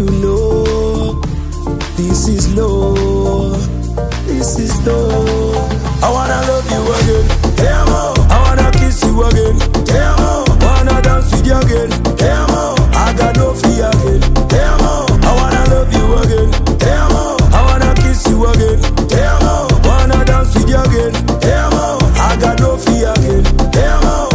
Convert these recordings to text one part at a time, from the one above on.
you know this is love, this is love. I wanna love you again, damn oh. I wanna kiss you again, damn oh. Wanna dance with you again, damn oh. I got no fear again, damn oh. I wanna love you again, damn oh. I wanna kiss you again, damn oh. Wanna dance with you again, damn oh. I got no fear again, damn oh.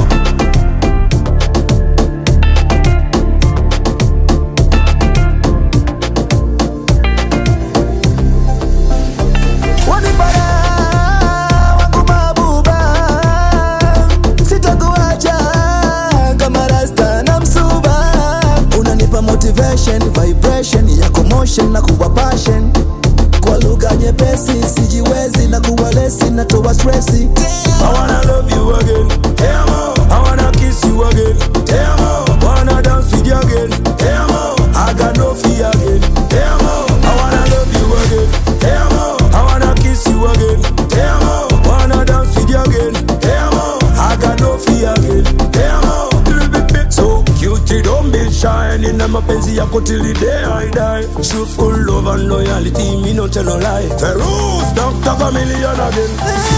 Motivation, vibration ya commotion na kuwa passion. Kwa lugha nyepesi sijiwezi na kuwa lesi na toa stressi. I wanna love you again, damn oh. I wanna kiss you again, damn oh. Wanna dance with you again, damn oh. I got no fear again, damn oh. I wanna love you again, damn oh. I wanna kiss you again, damn oh. Wanna dance with you again, damn oh. I got no fear again, damn oh. So cute, don't be shining. Na mapenzi yako till the day I die. Truthful love and loyalty, me no tell no lie. Feroz, Dr. Chameleon again.